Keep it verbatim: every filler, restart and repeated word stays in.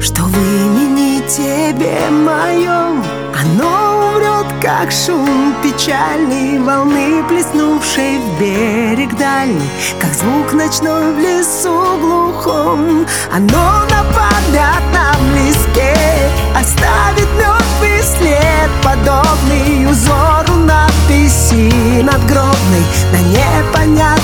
что в имени тебе моем оно умрет, как шум печальный волны, плеснувшей в берег дальний, как звук ночной в лесу глухом. Оно нападет на близке, оставит мертвый след, подобный узору надписи надгробной на непонятном